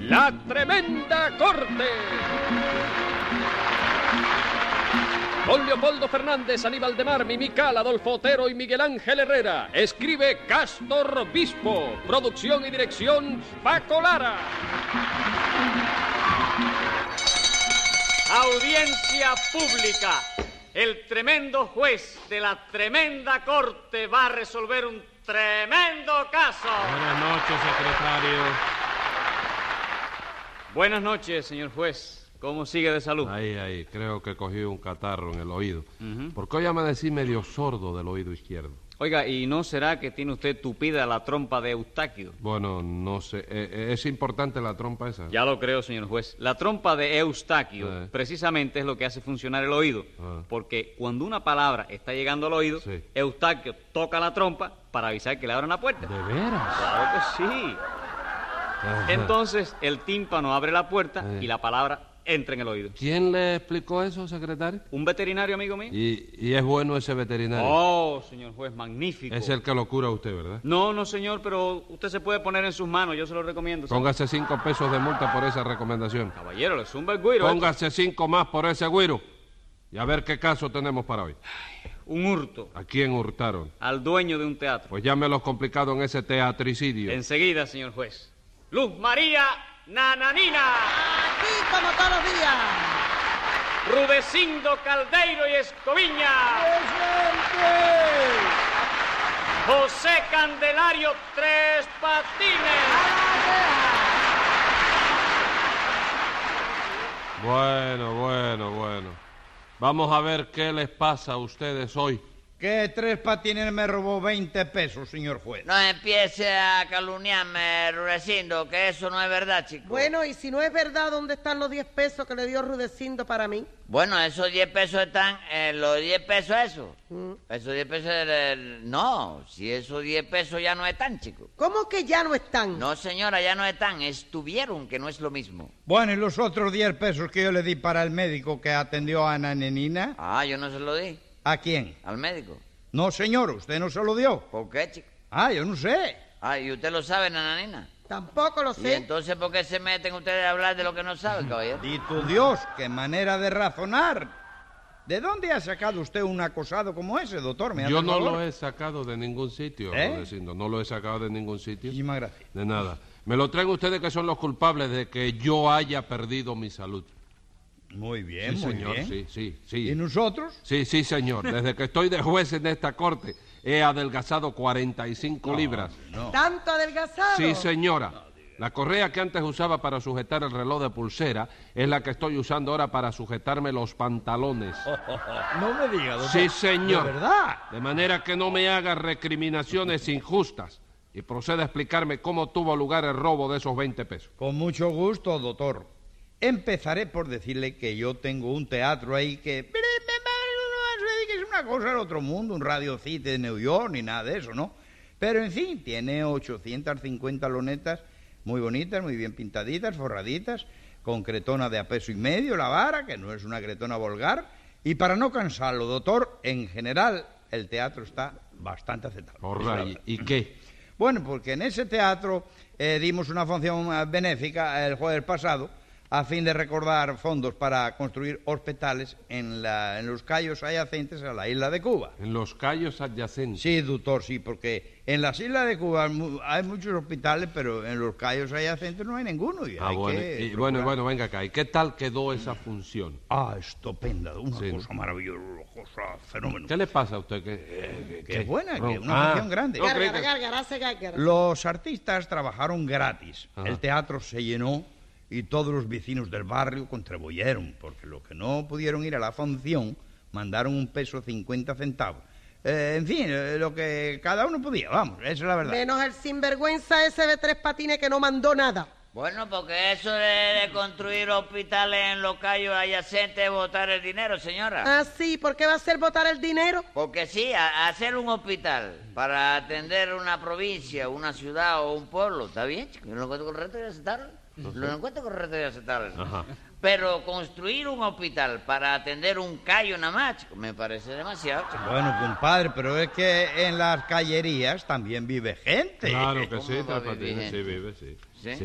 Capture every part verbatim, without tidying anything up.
La Tremenda Corte. Con Leopoldo Fernández, Aníbal de Mar, Mimical, Adolfo Otero y Miguel Ángel Herrera. Escribe Cástor Bispo. Producción y dirección Paco Lara. Audiencia pública. El tremendo juez de la tremenda corte va a resolver un tremendo caso. Buenas noches, secretario. Buenas noches, señor juez. ¿Cómo sigue de salud? Ahí, ahí, creo que cogí un catarro en el oído. Uh-huh. Porque hoy amanecí medio sordo del oído izquierdo. Oiga, ¿y no será que tiene usted tupida la trompa de Eustaquio? Bueno, no sé. Eh, eh, ¿Es importante la trompa esa? Ya lo creo, señor juez. La trompa de Eustaquio Eh. precisamente es lo que hace funcionar el oído. Ah. Porque cuando una palabra está llegando al oído, Sí. Eustaquio toca la trompa para avisar que le abran la puerta. ¿De veras? Claro que sí. Ajá. Entonces, el tímpano abre la puerta Eh. y la palabra entra en el oído. ¿Quién le explicó eso, secretario? ¿Un veterinario, amigo mío? Y, y es bueno ese veterinario. Oh, señor juez, magnífico. Es el que lo cura a usted, ¿verdad? No, no, señor, pero usted se puede poner en sus manos, yo se lo recomiendo. ¿sabe? Póngase cinco pesos de multa por esa recomendación. Caballero, le zumba el güiro. ¿eh? Póngase cinco más por ese güiro. Y a ver qué caso tenemos para hoy. Un hurto ¿A quién hurtaron? al dueño de un teatro. Pues llámelos complicado en ese teatricidio. Enseguida, señor juez. Luz María Nananina. Aquí como todos los días. Rudecindo Caldeiro y Escoviña. José Candelario Tres Patines. Bueno, bueno, bueno. Vamos a ver qué les pasa a ustedes hoy. Que Tres Patines me robó veinte pesos, señor juez. No empiece a calumniarme, Rudecindo, que eso no es verdad, chico. Bueno, y si no es verdad, ¿dónde están los diez pesos que le dio Rudecindo para mí? Bueno, esos diez pesos están en los diez pesos esos. Mm. Esos diez pesos... eh, No, si esos diez pesos ya no están, chico. ¿Cómo que ya no están? No, señora, ya no están. Estuvieron, que no es lo mismo. Bueno, ¿y los otros diez pesos que yo le di para el médico que atendió a Ana Nenina? Ah, yo no se lo di. ¿A quién? ¿Al médico? No, señor, usted no se lo dio. ¿Por qué, chico? Ah, yo no sé. Ah, ¿y usted lo sabe, nananina? Tampoco lo ¿Y sé. entonces por qué se meten ustedes a hablar de lo que no saben, caballero? Y tu Dios, qué manera de razonar. ¿De dónde ha sacado usted un acosado como ese, doctor? ¿Me hace Yo el no favor? lo he sacado de ningún sitio, ¿Eh? Rudecindo. No lo he sacado de ningún sitio. Muchísimas gracias. De nada. Me lo traen ustedes que son los culpables de que yo haya perdido mi salud. Muy bien, Sí, muy señor, bien. sí, sí, sí. ¿Y nosotros? Sí, sí, señor. Desde que estoy de juez en esta corte, he adelgazado cuarenta y cinco libras. No. ¿Tanto adelgazado? Sí, señora. La correa que antes usaba para sujetar el reloj de pulsera es la que estoy usando ahora para sujetarme los pantalones. No me diga, doctor. Sí, señor. ¿De verdad? De manera que no me haga recriminaciones injustas y proceda a explicarme cómo tuvo lugar el robo de esos veinte pesos. Con mucho gusto, doctor. Empezaré por decirle que yo tengo un teatro ahí que... Pero no es una cosa del otro mundo, un Radio City de New York, ni nada de eso, ¿no? Pero, en fin, tiene ochocientas cincuenta lonetas muy bonitas, muy bien pintaditas, forraditas, con cretona de a peso y medio la vara, que no es una cretona vulgar. Y para no cansarlo, doctor, en general, el teatro está bastante aceptable. Porra, ¿y, y qué? Bueno, porque en ese teatro eh, dimos una función eh, benéfica el jueves pasado a fin de recordar fondos para construir hospitales en, la, en los cayos adyacentes a la isla de Cuba. En los cayos adyacentes. Sí, doctor, sí, porque en las islas de Cuba mu- hay muchos hospitales, pero en los cayos adyacentes no hay ninguno. Y Ah, hay bueno, que y, procurar- bueno, bueno, venga acá. ¿Y qué tal quedó esa función? Ah, estupenda, una Sí. cosa maravillosa, una cosa fenómeno. ¿Qué le pasa a usted? ¿Qué, eh, Qué qué? buena, que Ron- una Ah, función grande. no, creí Gárgara, que- gárgara, hace gárgara. Los artistas trabajaron gratis. Ajá. El teatro se llenó y todos los vecinos del barrio contribuyeron, porque los que no pudieron ir a la función mandaron un peso cincuenta centavos. Eh, en fin, eh, lo que cada uno podía, vamos, esa es la verdad. Menos el sinvergüenza ese de Tres Patines que no mandó nada. Bueno, porque eso de, de construir hospitales en los cayos adyacentes es botar el dinero, señora. Ah, sí, ¿por qué va a ser votar el dinero? Porque sí, a- hacer un hospital para atender una provincia, una ciudad o un pueblo, ¿está bien, chico? Yo lo encuentro correcto y aceptable. Lo encuentro correcto y aceptable. Ajá. Pero construir un hospital para atender un cayo nada más, chico, me parece demasiado, chico. Bueno, compadre, pero es que en las callerías también vive gente. Claro que sí, ¿Cómo va a Tres vivir Patines, sí gente? vive, sí. ¿Sí? Sí.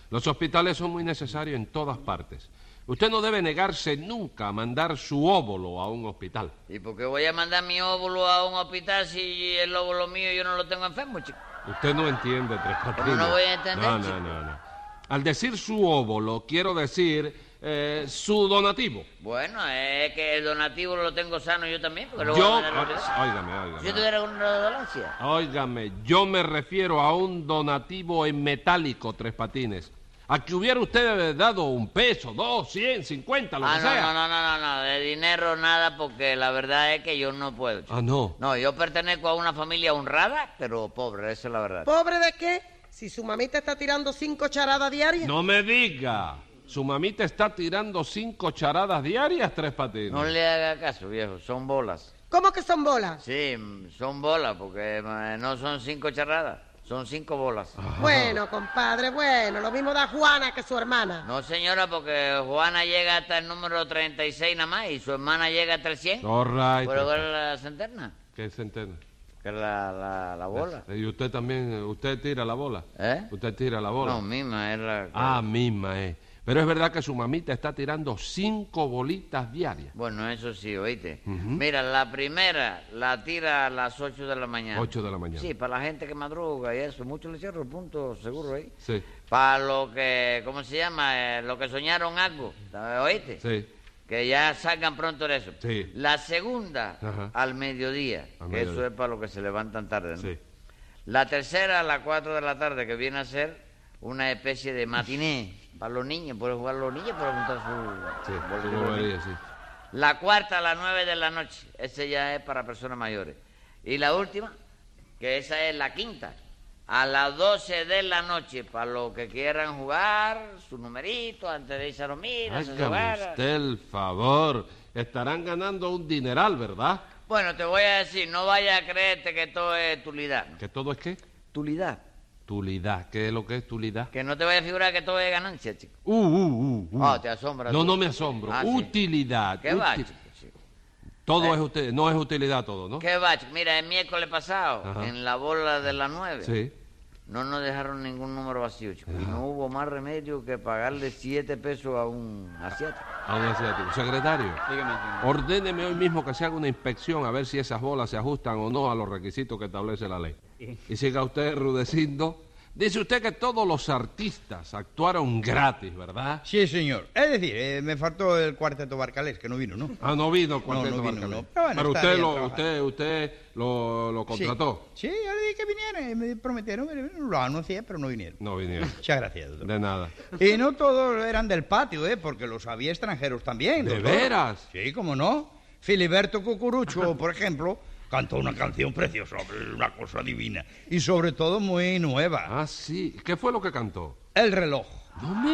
Los hospitales son muy necesarios en todas partes. Usted no debe negarse nunca a mandar su óvulo a un hospital. ¿Y por qué voy a mandar mi óvulo a un hospital si el óvulo mío yo no lo tengo enfermo, chico? Usted no entiende, Tres Patines. ¿Cómo no voy a entender, No, chico? no, no, no. Al decir su óvulo, quiero decir eh, su donativo. Bueno, es que el donativo lo tengo sano yo también, porque lo voy Yo, a mandar al hospital. óigame, óigame. Si yo tuviera una dolencia. Óigame, yo me refiero a un donativo en metálico, Tres Patines. A que hubiera usted dado un peso, dos, cien, cincuenta, lo Ah, que no, sea. no, no, no, no, no, de dinero nada, porque la verdad es que yo no puedo, chico. Ah, no. No, yo pertenezco a una familia honrada, pero pobre, esa es la verdad. ¿Pobre de qué? Si su mamita está tirando cinco charadas diarias. No me diga. Su mamita está tirando cinco charadas diarias, Tres Patines. No le haga caso, viejo, son bolas. ¿Cómo que son bolas? Sí, son bolas, porque eh, no son cinco charradas, son cinco bolas. Bueno, compadre, bueno, lo mismo da Juana que su hermana. No, señora, porque Juana llega hasta el número treinta y seis nada más y su hermana llega hasta el cien. All right. ¿Pero cuál es la centena? ¿Qué centena? Que es la, la, la bola. ¿Y usted también, usted tira la bola? ¿Eh? ¿Usted tira la bola? No, misma es la... Ah, misma, eh. Pero es verdad que su mamita está tirando cinco bolitas diarias. Bueno, eso sí, oíste. Ujú. Mira, la primera la tira a las ocho de la mañana. Ocho de la mañana. Sí, para la gente que madruga y eso. Mucho le cierro el punto seguro ahí. Sí, Para lo que, ¿cómo se llama? Eh, lo que soñaron algo, ¿oíste? sí. Que ya salgan pronto de eso. Sí. La segunda, Ajá. al mediodía, Al que mediodía. eso es para los que se levantan tarde, ¿no? Sí. La tercera, a las cuatro de la tarde, que viene a ser una especie de matiné para los niños, pueden jugar los niños para juntar su... Sí, bolita su de niño. bobería, sí. La cuarta, a las nueve de la noche, ese ya es para personas mayores. Y la última, que esa es la quinta, a las doce de la noche, para los que quieran jugar su numerito antes de irse a dormir, a su hogar. Hágame usted el favor. Estarán ganando un dineral, ¿verdad? Bueno, te voy a decir, no vayas a creerte que todo es tulidad. ¿Que todo es qué? Tulidad. Tulidad. ¿Qué es lo que es tulidad? Que no te vayas a figurar que todo es ganancia, chico. Uh, uh, uh, uh. Ah, te asombra. No, tú. no me asombro. Ah, sí. Utilidad. ¿Qué va, Uti- chico? chico? Todo Eh. es usted, no es utilidad todo, ¿no? ¿Qué va, chico? Mira, el miércoles pasado, Ajá. en la bola de las nueve, Sí. no nos dejaron ningún número vacío, chico. Y no hubo más remedio que pagarle siete pesos a un asiático. A un asiático. Secretario, Dígame, señor. ordéneme hoy mismo que se haga una inspección a ver si esas bolas se ajustan o no a los requisitos que establece la ley. Y siga usted rudecindo. Dice usted que todos los artistas actuaron gratis, ¿verdad? Sí, señor. Es decir, eh, me faltó el cuarteto Barcalés, que no vino, ¿no? Ah, no vino el cuarteto no vino, Barcalés. no. Pero bueno, Pero está usted bien lo, trabajado. usted, usted lo, lo contrató. Sí, sí, yo le dije que vinieran, me prometieron, lo anuncié, pero no vinieron. No vinieron. Muchas gracias, doctor. De nada. Y no todos eran del patio, ¿eh? Porque los había extranjeros también. ¿De doctor. veras? Sí, cómo no. Filiberto Cucurucho, por ejemplo, cantó una canción preciosa, una cosa divina. Y sobre todo muy nueva. Ah, sí. ¿Qué fue lo que cantó? El reloj. No me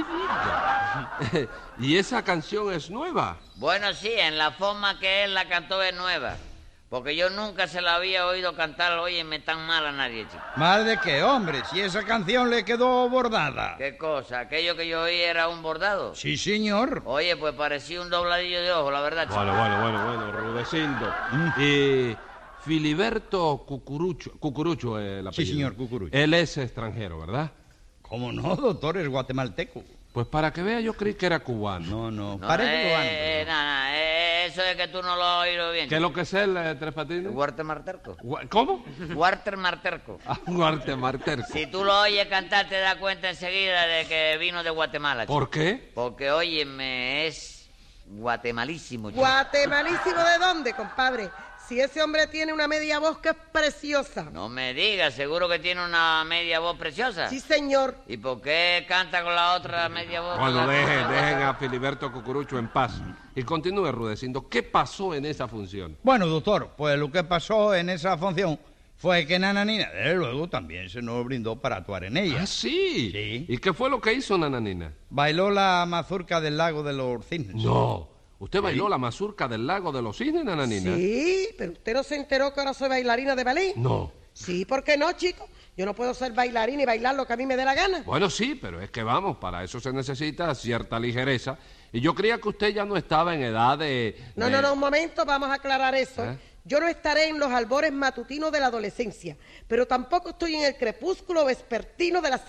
diga. ¿Y esa canción es nueva? Bueno, sí, en la forma que él la cantó es nueva. Porque yo nunca se la había oído cantar, óyeme, tan mal a nadie, chico. ¿Mal de qué, hombre? Si esa canción le quedó bordada. ¿Qué cosa? ¿Aquello que yo oí era un bordado? Sí, señor. Oye, pues parecía un dobladillo de ojo, la verdad, chico. Bueno, bueno, bueno, bueno, Rudecindo. Y Filiberto Cucurucho, Cucurucho es el Sí, apellido. señor, Cucurucho. Él es extranjero, ¿verdad? ¿Cómo no, doctor? Es guatemalteco. Pues para que vea, yo creí que era cubano. No, no, No, parece eh, cubano. eh, pero no. no, no, eh, eso es que tú no lo has oído bien. ¿Qué es lo que es él, eh, Tres Patines? Walter Marterco. Gua- ¿Cómo? Walter Marterco. Ah, Guarte Marterco. Si tú lo oyes cantar, te das cuenta enseguida de que vino de Guatemala, chico. ¿Por qué? Porque, óyeme, es guatemalísimo, chico. ¿Guatemalísimo de dónde, compadre? Si ese hombre tiene una media voz que es preciosa. No me digas, seguro que tiene una media voz preciosa. Sí, señor. ¿Y por qué canta con la otra media voz? Bueno, Con la- dejen, dejen a Filiberto Cucurucho en paz. Y continúe, Rudecindo. ¿Qué pasó en esa función? Bueno, doctor, pues lo que pasó en esa función fue que Nananina, desde luego, también se nos brindó para actuar en ella. Ah, sí. Sí. ¿Y qué fue lo que hizo Nananina? Bailó la mazurca del lago de los cisnes. No. ¿Usted bailó la mazurca del lago de los cisnes, Nananina? Sí, pero usted no se enteró que ahora soy bailarina de ballet. No. Sí, ¿por qué no, chico? Yo no puedo ser bailarina y bailar lo que a mí me dé la gana. Bueno, sí, pero es que vamos, para eso se necesita cierta ligereza. Y yo creía que usted ya no estaba en edad de... No, de- no, no, un momento, vamos a aclarar eso. ¿Eh? Yo no estaré en los albores matutinos de la adolescencia, pero tampoco estoy en el crepúsculo vespertino de la senectud.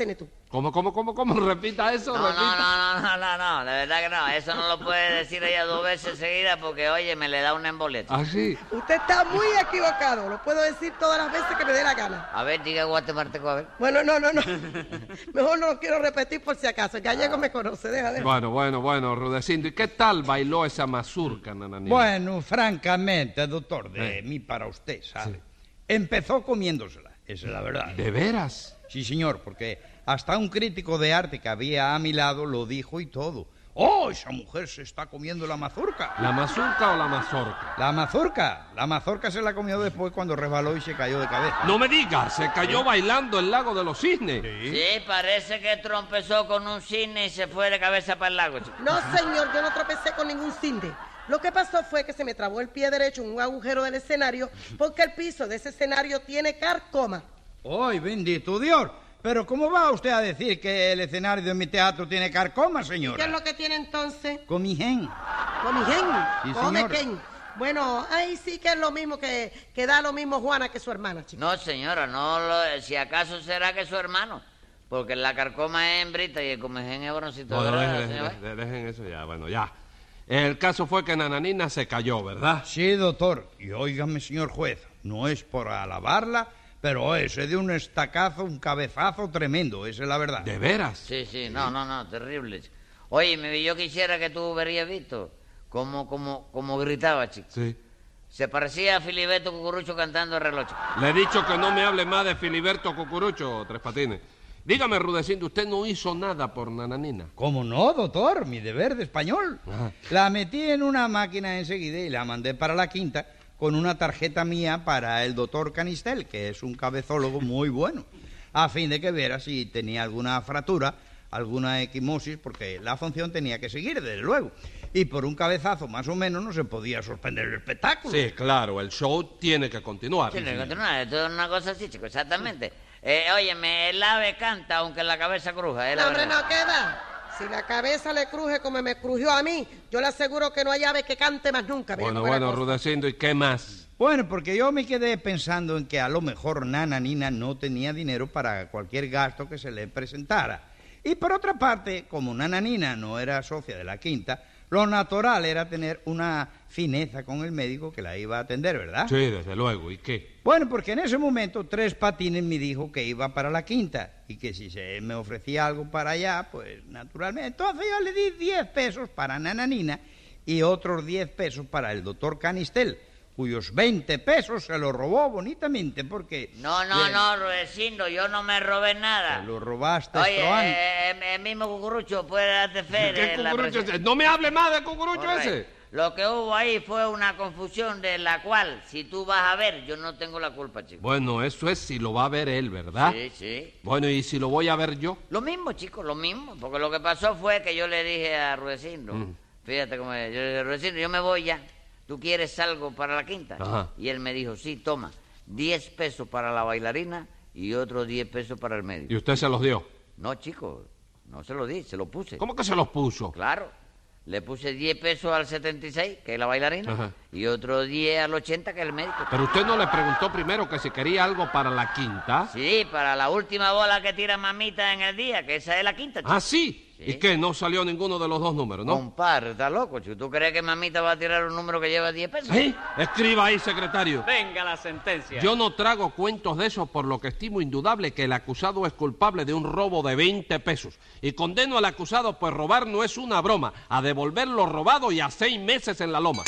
¿Cómo, cómo, cómo, cómo? Repita eso, No, no, repita. no, no, no, no, de verdad que no. Eso no lo puede decir ella dos veces seguidas porque, oye, me le da una emboleta. ¿Ah, sí? Usted está muy equivocado. Lo puedo decir todas las veces que me dé la gana. A ver, diga guatemalteco, a ver. Bueno, no, no, no. Mejor no lo quiero repetir por si acaso. El gallego me conoce, deja de... Bueno, bueno, bueno, Rudecindo. ¿Y qué tal bailó esa mazurca, Nananina? Bueno, francamente, doctor, de Eh. mí para usted, ¿sabe? Empezó comiéndosela, esa es la verdad. ¿De veras? Sí, señor, porque hasta un crítico de arte que había a mi lado lo dijo y todo. ¡Oh, esa mujer se está comiendo la mazurca! ¿La mazurca o la mazorca? La mazurca. La mazurca se la comió después cuando resbaló y se cayó de cabeza. No me digas, se cayó bailando el lago de los cisnes. Sí, parece que trompezó con un cisne y se fue de cabeza para el lago, chico. No, señor, yo no tropecé con ningún cisne. Lo que pasó fue que se me trabó el pie derecho en un agujero del escenario porque el piso de ese escenario tiene carcoma. ¡Ay, bendito Dios! Pero ¿cómo va usted a decir que el escenario de mi teatro tiene carcoma, señora? ¿Qué es lo que tiene entonces? Comijén. Comijén. Sí, Come señora. Ken. Bueno, ahí sí que es lo mismo que, que da lo mismo Juana que su hermana, chico. No, señora, no lo, si acaso será que su hermano. Porque la carcoma es hembrita y el comején es broncito. No, ¿verdad, dejen, señora? dejen- dejen eso ya, bueno, ya. El caso fue que Nananina se cayó, ¿verdad? Sí, doctor. Y óigame, señor juez, no es por alabarla, pero ese de un estacazo, un cabezazo tremendo, esa es la verdad. ¿De veras? Sí, sí, no, no, no, terrible, chico. Oye, me- yo quisiera que tú hubieras visto cómo, cómo, cómo gritaba, chico. Sí. Se parecía a Filiberto Cucurucho cantando el reloj, chico. Le he dicho que no me hable más de Filiberto Cucurucho, Tres Patines. Dígame, Rudecindo, usted no hizo nada por Nananina. ¿Cómo no, doctor? Mi deber de español. Ajá. La metí en una máquina enseguida y la mandé para la quinta con una tarjeta mía para el doctor Canistel, que es un cabezólogo muy bueno, a fin de que viera si tenía alguna fractura, alguna equimosis, porque la función tenía que seguir, desde luego. Y por un cabezazo más o menos no se podía suspender el espectáculo. Sí, claro, el show tiene que continuar. Tiene que continuar, esto es una cosa así, chico, exactamente. Eh, óyeme, el ave canta aunque la cabeza cruja, es la No, hombre, verdad. no queda. Si la cabeza le cruje como me crujió a mí, yo le aseguro que no hay ave que cante más nunca. Mira Bueno, cómo es la bueno, cosa. Rudecindo, ¿y qué más? Bueno, porque yo me quedé pensando en que a lo mejor Nananina no tenía dinero para cualquier gasto que se le presentara. Y por otra parte, como Nananina no era socia de la quinta, lo natural era tener una fineza con el médico que la iba a atender, ¿verdad? Sí, desde luego, ¿y qué? Bueno, porque en ese momento Tres Patines me dijo que iba para la quinta y que si se me ofrecía algo para allá, pues naturalmente. Entonces yo le di diez pesos para Nananina y otros diez pesos para el doctor Canistel, cuyos veinte pesos se los robó bonitamente porque... No, no, Bien, no, Rudecindo, yo no me robé nada. te lo robaste, Oye, Estroán. eh, eh, el mismo Cucurucho puede darte fe ¿Qué de la cucurucho presen- ese? No me hable más de cucurucho Correcto. ese. Lo que hubo ahí fue una confusión de la cual, si tú vas a ver, yo no tengo la culpa, chico. Bueno, eso es si lo va a ver él, ¿verdad? Sí, sí. Bueno, ¿y si lo voy a ver yo? Lo mismo, chico, lo mismo. Porque lo que pasó fue que yo le dije a Rudecindo, Mm. fíjate cómo es, yo le dije, Rudecindo, yo me voy ya. ¿Tú quieres algo para la quinta? Ajá. Y él me dijo, sí, toma, diez pesos para la bailarina y otros diez pesos para el médico. ¿Y usted se los dio? No, chico, no se lo di, se lo puse. ¿Cómo que se los puso? Claro. Le puse diez pesos al setenta y seis, que es la bailarina, Ajá. y otros diez al ochenta, que es el médico. Pero usted no le preguntó primero que si quería algo para la quinta. Sí, para la última bola que tira mamita en el día, que esa es la quinta, chico. Ah, sí. Sí. ¿Y qué? No salió ninguno de los dos números, ¿no? Compadre, está loco, chico. ¿Tú crees que mamita va a tirar un número que lleva diez pesos? ¿Eh? Escriba ahí, secretario. Venga la sentencia. Yo no trago cuentos de esos, por lo que estimo indudable que el acusado es culpable de un robo de veinte pesos. Y condeno al acusado, pues robar no es una broma, a devolver lo robado y a seis meses en la loma.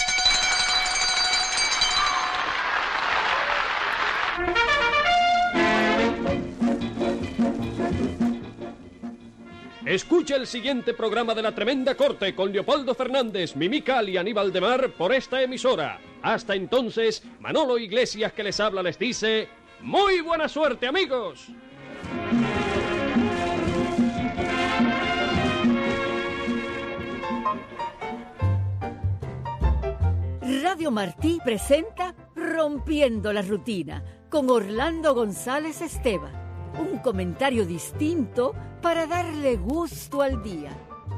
Escucha el siguiente programa de La Tremenda Corte con Leopoldo Fernández, Mimical y Aníbal de Mar por esta emisora. Hasta entonces, Manolo Iglesias que les habla les dice, ¡muy buena suerte, amigos! Radio Martí presenta Rompiendo la Rutina con Orlando González Esteban. Un comentario distinto para darle gusto al día.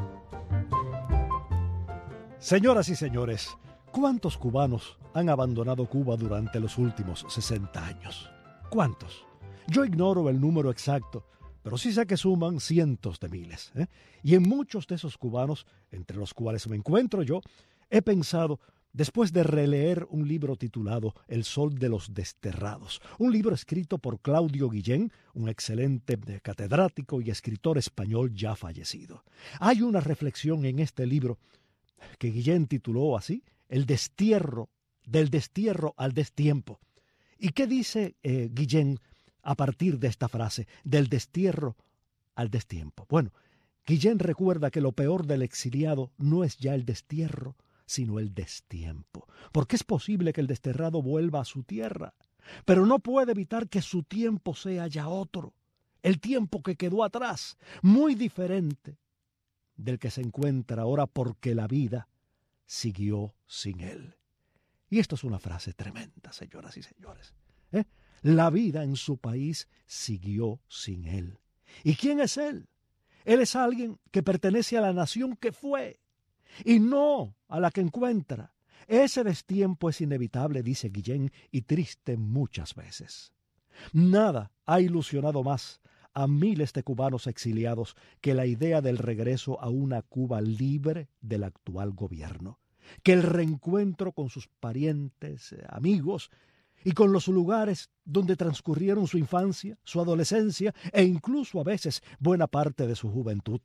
Señoras y señores, ¿cuántos cubanos han abandonado Cuba durante los últimos sesenta años? ¿Cuántos? Yo ignoro el número exacto, pero sí sé que suman cientos de miles, ¿eh? Y en muchos de esos cubanos, entre los cuales me encuentro yo, he pensado, después de releer un libro titulado El Sol de los Desterrados, un libro escrito por Claudio Guillén, un excelente catedrático y escritor español ya fallecido. Hay una reflexión en este libro que Guillén tituló así, El destierro, del destierro al destiempo. ¿Y qué dice eh, Guillén a partir de esta frase, del destierro al destiempo? Bueno, Guillén recuerda que lo peor del exiliado no es ya el destierro, sino el destiempo, porque es posible que el desterrado vuelva a su tierra, pero no puede evitar que su tiempo sea ya otro, el tiempo que quedó atrás, muy diferente del que se encuentra ahora porque la vida siguió sin él. Y esto es una frase tremenda, señoras y señores, ¿eh? La vida en su país siguió sin él. ¿Y quién es él? Él es alguien que pertenece a la nación que fue y no a la que encuentra. Ese destiempo es inevitable, dice Guillén, y triste muchas veces. Nada ha ilusionado más a miles de cubanos exiliados que la idea del regreso a una Cuba libre del actual gobierno, que el reencuentro con sus parientes, amigos y con los lugares donde transcurrieron su infancia, su adolescencia e incluso a veces buena parte de su juventud.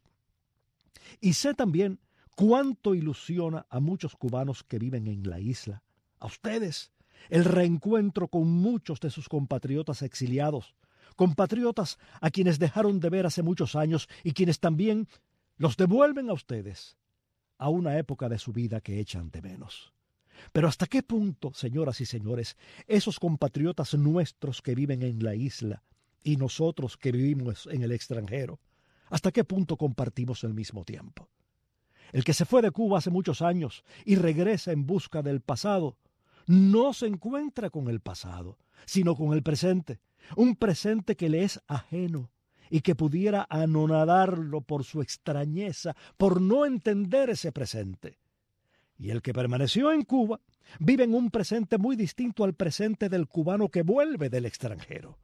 Y sé también cuánto ilusiona a muchos cubanos que viven en la isla, a ustedes, el reencuentro con muchos de sus compatriotas exiliados, compatriotas a quienes dejaron de ver hace muchos años y quienes también los devuelven a ustedes a una época de su vida que echan de menos. Pero ¿hasta qué punto, señoras y señores, esos compatriotas nuestros que viven en la isla y nosotros que vivimos en el extranjero, hasta qué punto compartimos el mismo tiempo? El que se fue de Cuba hace muchos años y regresa en busca del pasado, no se encuentra con el pasado, sino con el presente, un presente que le es ajeno y que pudiera anonadarlo por su extrañeza, por no entender ese presente. Y el que permaneció en Cuba vive en un presente muy distinto al presente del cubano que vuelve del extranjero.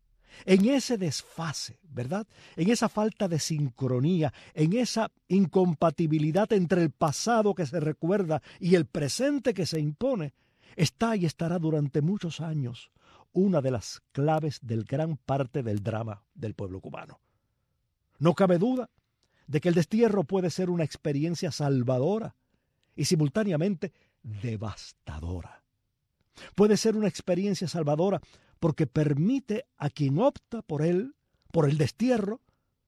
En ese desfase, ¿verdad? En esa falta de sincronía, en esa incompatibilidad entre el pasado que se recuerda y el presente que se impone, está y estará durante muchos años una de las claves del gran parte del drama del pueblo cubano. No cabe duda de que el destierro puede ser una experiencia salvadora y simultáneamente devastadora. Puede ser una experiencia salvadora porque permite a quien opta por él, por el destierro,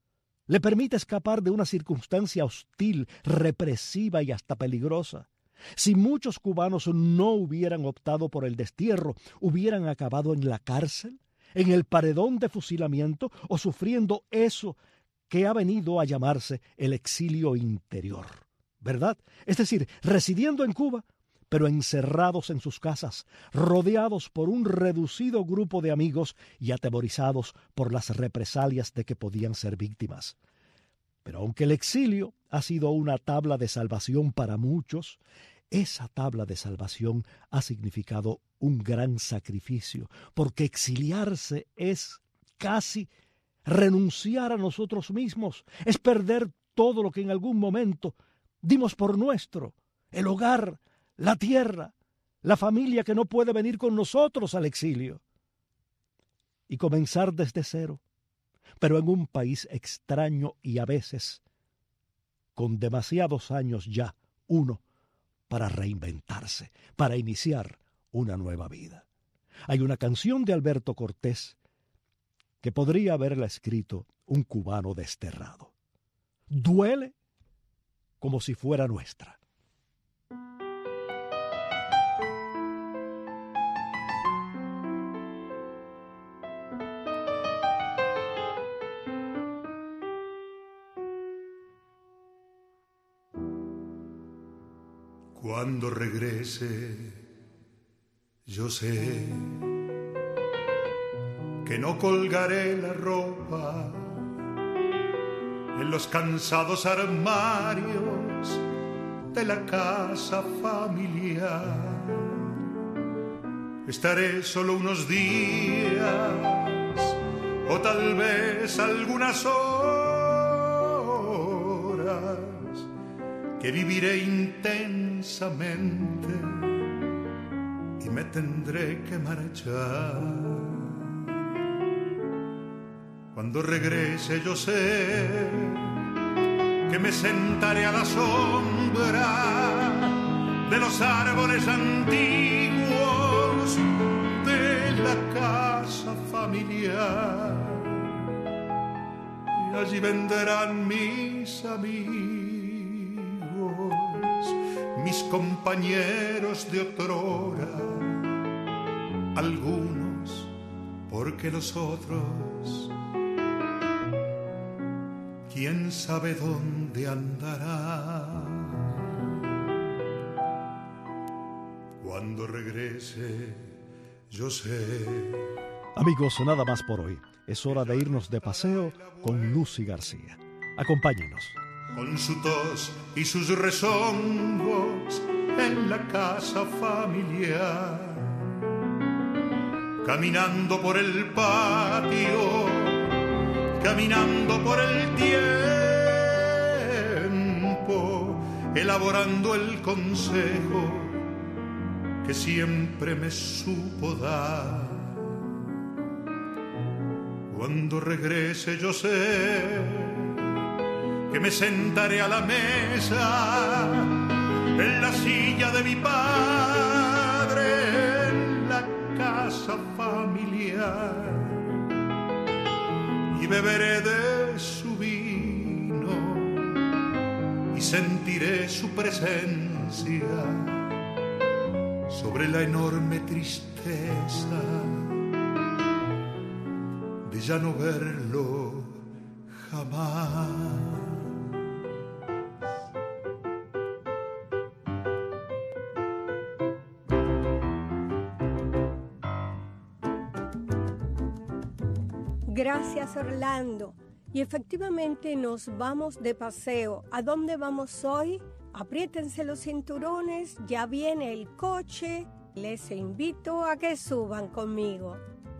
le permite escapar de una circunstancia hostil, represiva y hasta peligrosa. Si muchos cubanos no hubieran optado por el destierro, hubieran acabado en la cárcel, en el paredón de fusilamiento o sufriendo eso que ha venido a llamarse el exilio interior, ¿verdad? Es decir, residiendo en Cuba, pero encerrados en sus casas, rodeados por un reducido grupo de amigos y atemorizados por las represalias de que podían ser víctimas. Pero aunque el exilio ha sido una tabla de salvación para muchos, esa tabla de salvación ha significado un gran sacrificio, porque exiliarse es casi renunciar a nosotros mismos, es perder todo lo que en algún momento dimos por nuestro, el hogar, la tierra, la familia que no puede venir con nosotros al exilio, y comenzar desde cero, pero en un país extraño y a veces con demasiados años ya, uno, para reinventarse, para iniciar una nueva vida. Hay una canción de Alberto Cortés que podría haberla escrito un cubano desterrado. Duele como si fuera nuestra. Cuando regrese, yo sé que no colgaré la ropa en los cansados armarios de la casa familiar. Estaré solo unos días o tal vez algunas horas que viviré intensamente y me tendré que marchar. Cuando regrese yo sé que me sentaré a la sombra de los árboles antiguos de la casa familiar, y allí vendrán mis amigos, mis compañeros de otrora, algunos porque los otros quién sabe dónde andará. Cuando regrese, yo sé. Amigos, nada más por hoy. Es hora de irnos de paseo con Lucy García. Acompáñenos. Con su tos y sus rezongos en la casa familiar, caminando por el patio, caminando por el tiempo, elaborando el consejo que siempre me supo dar. Cuando regrese yo sé que me sentaré a la mesa, en la silla de mi padre, en la casa familiar, y beberé de su vino y sentiré su presencia sobre la enorme tristeza de ya no verlo jamás. Gracias, Orlando. Y efectivamente nos vamos de paseo. ¿A dónde vamos hoy? Apriétense los cinturones, ya viene el coche. Les invito a que suban conmigo.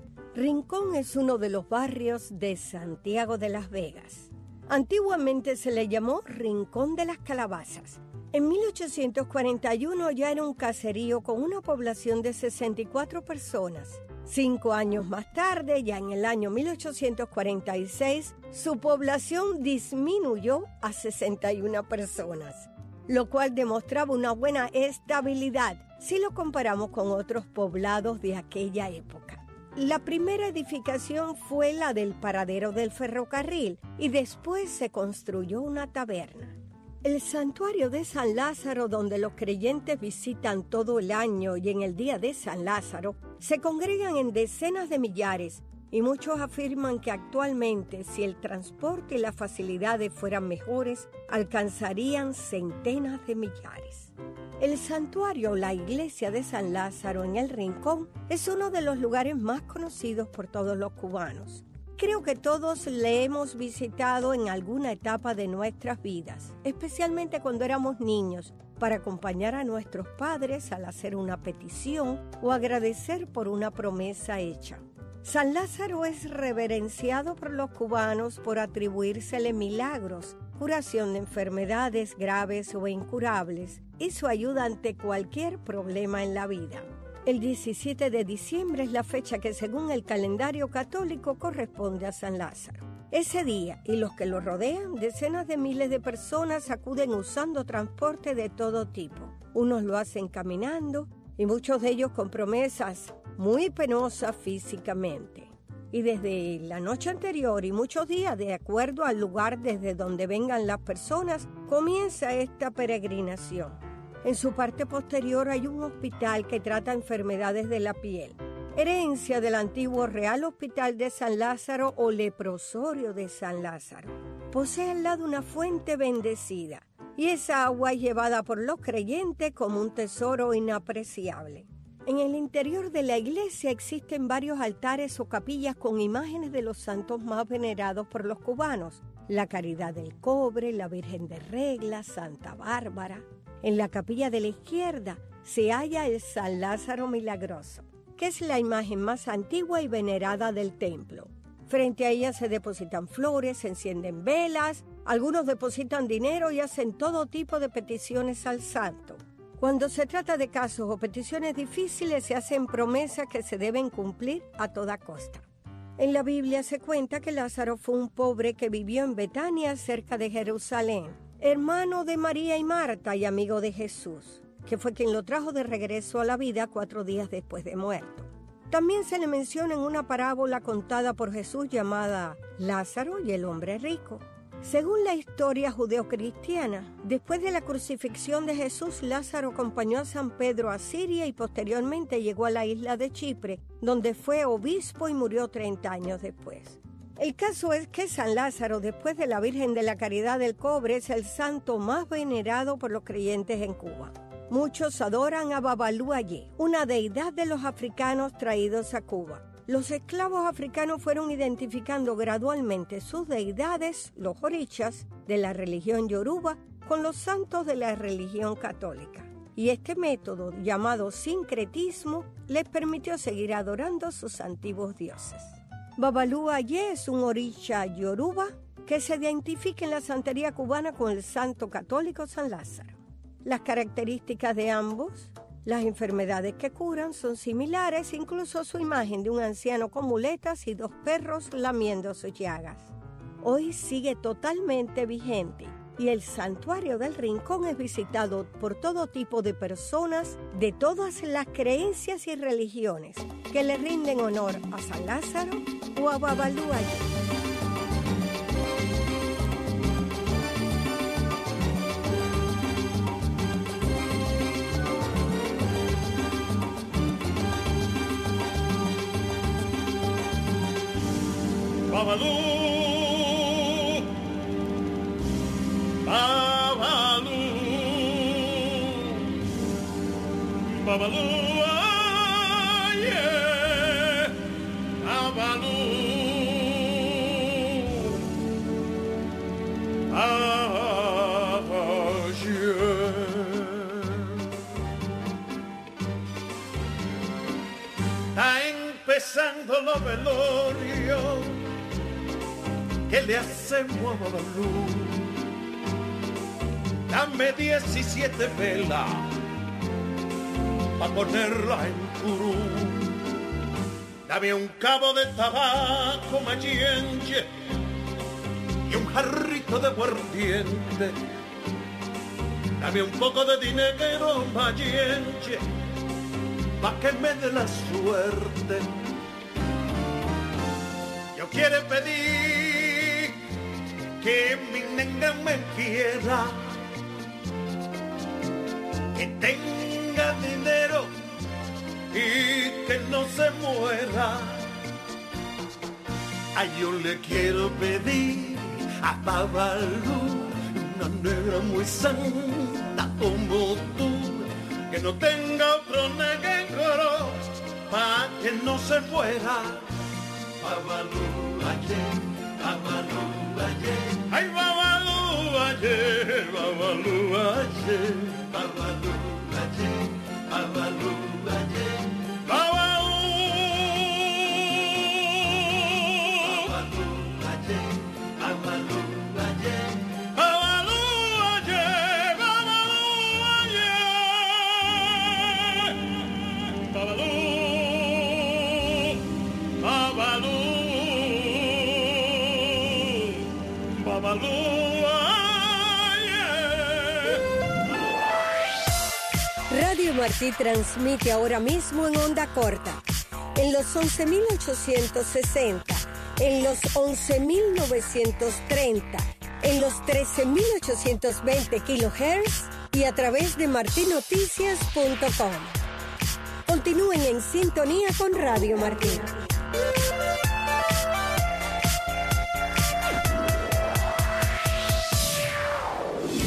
Rincón es uno de los barrios de Santiago de Las Vegas. Antiguamente se le llamó Rincón de las Calabazas. En mil ochocientos cuarenta y uno ya era un caserío con una población de sesenta y cuatro personas. Cinco años más tarde, ya en el año mil ochocientos cuarenta y seis, su población disminuyó a sesenta y una personas, lo cual demostraba una buena estabilidad si lo comparamos con otros poblados de aquella época. La primera edificación fue la del paradero del ferrocarril y después se construyó una taberna. El santuario de San Lázaro, donde los creyentes visitan todo el año y en el día de San Lázaro, se congregan en decenas de millares y muchos afirman que actualmente, si el transporte y las facilidades fueran mejores, alcanzarían centenas de millares. El santuario o la iglesia de San Lázaro en el Rincón es uno de los lugares más conocidos por todos los cubanos. Creo que todos le hemos visitado en alguna etapa de nuestras vidas, especialmente cuando éramos niños, para acompañar a nuestros padres al hacer una petición o agradecer por una promesa hecha. San Lázaro es reverenciado por los cubanos por atribuírsele milagros, curación de enfermedades graves o incurables y su ayuda ante cualquier problema en la vida. El diecisiete de diciembre es la fecha que según el calendario católico corresponde a San Lázaro. Ese día y los que lo rodean, decenas de miles de personas acuden usando transporte de todo tipo. Unos lo hacen caminando y muchos de ellos con promesas muy penosas físicamente. Y desde la noche anterior y muchos días, de acuerdo al lugar desde donde vengan las personas, comienza esta peregrinación. En su parte posterior hay un hospital que trata enfermedades de la piel, herencia del antiguo Real Hospital de San Lázaro o Leprosorio de San Lázaro. Posee al lado una fuente bendecida y esa agua es llevada por los creyentes como un tesoro inapreciable. En el interior de la iglesia existen varios altares o capillas con imágenes de los santos más venerados por los cubanos: la Caridad del Cobre, la Virgen de Regla, Santa Bárbara. En la capilla de la izquierda se halla el San Lázaro Milagroso, que es la imagen más antigua y venerada del templo. Frente a ella se depositan flores, se encienden velas, algunos depositan dinero y hacen todo tipo de peticiones al santo. Cuando se trata de casos o peticiones difíciles, se hacen promesas que se deben cumplir a toda costa. En la Biblia se cuenta que Lázaro fue un pobre que vivió en Betania, cerca de Jerusalén, hermano de María y Marta y amigo de Jesús, que fue quien lo trajo de regreso a la vida cuatro días después de muerto. También se le menciona en una parábola contada por Jesús llamada Lázaro y el hombre rico. Según la historia judeocristiana, después de la crucifixión de Jesús, Lázaro acompañó a San Pedro a Siria y posteriormente llegó a la isla de Chipre, donde fue obispo y murió treinta años después. El caso es que San Lázaro, después de la Virgen de la Caridad del Cobre, es el santo más venerado por los creyentes en Cuba. Muchos adoran a Babalú Ayé, una deidad de los africanos traídos a Cuba. Los esclavos africanos fueron identificando gradualmente sus deidades, los orichas, de la religión yoruba, con los santos de la religión católica. Y este método, llamado sincretismo, les permitió seguir adorando sus antiguos dioses. Babalú Ayé es un oricha yoruba que se identifica en la santería cubana con el santo católico San Lázaro. Las características de ambos, las enfermedades que curan, son similares, incluso su imagen de un anciano con muletas y dos perros lamiendo sus llagas. Hoy sigue totalmente vigente y el santuario del Rincón es visitado por todo tipo de personas de todas las creencias y religiones que le rinden honor a San Lázaro o a Babalú Ayé. Babalú, Babalú, Babalú, Ayé, Babalú, Ayé. Está empezando los velorios que le hacemos a Babalú. Dame diecisiete velas pa' ponerla en curú. Dame un cabo de tabaco mayenche y un jarrito de aguardiente. Dame un poco de dinero mayenche pa' que me dé la suerte. Yo quiero pedir que mi nena me quiera, que tenga dinero y que no se muera. Ay, yo le quiero pedir a Babalú, una negra muy santa como tú, que no tenga otro negro pa' que no se muera. Babalú Ayé, Babalú Ayé, ay Babalú Ayé, Babalú Ayé, Babalú Ayé, Babalú Ayé, Babalú, Babalú Ayé, Babalú Ayé, Babalú Ayé, Babalú Ayé, Babalú. Radio Martí transmite ahora mismo en onda corta, en los once mil ochocientos sesenta, en los once mil novecientos treinta, en los trece mil ochocientos veinte kilohertz y a través de marti noticias punto com. Continúen en sintonía con Radio Martí.